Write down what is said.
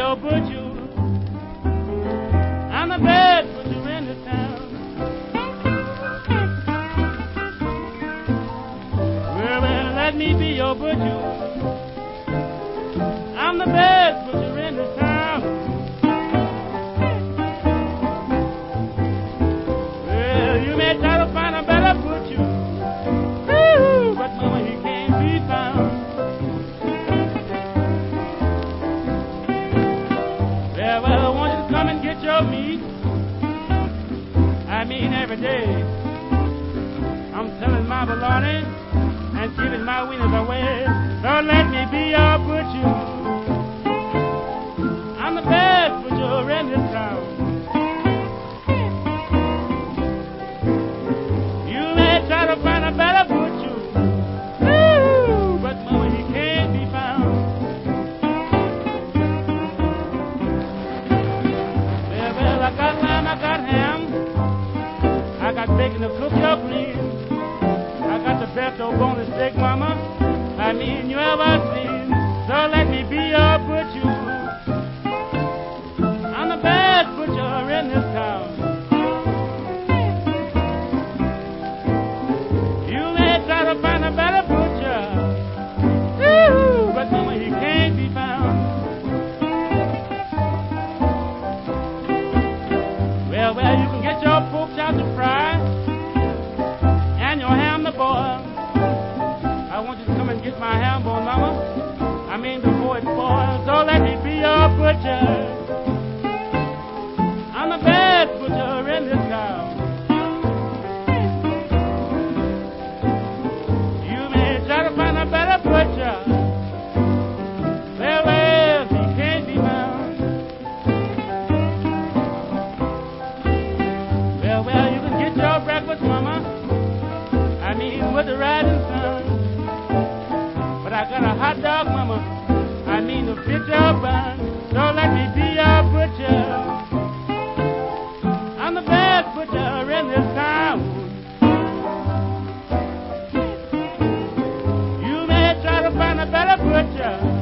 your butcher. I'm the best butcher in the town. Well, let me be your butcher. I'm the best butcher in the town. Well, you may try to find a better butcher, but mama, he can't be found. Well, I want you to come and get your meat. I mean every day. I'm selling my bologna and giving my wieners away. So let me be your butcher. I'm the best butcher in this town. You may try to find a better butcher, but mama, he can't be found. Well, I got lamb, I got ham, I got bacon to cook your greens. I got the best old boneless steak, mama, I mean you ever seen. So let me be your butcher. I'm the best butcher in this town. You may try to find a better butcher, but mama, he can't be found. Well, you can get your pork chop to fry and your ham to boil. I want you to come and get my ham bone, mama. I mean before it spoils. So let me be your butcher. I'm the best butcher in this town. You may try to find a better butcher. Well, he can't be found. Well, you can get your breakfast, mama. I mean with the rising sun. But I got a hot dog, mama. I mean to fit your bun. So let me be your butcher. I'm the best butcher in this town. You may try to find a better butcher.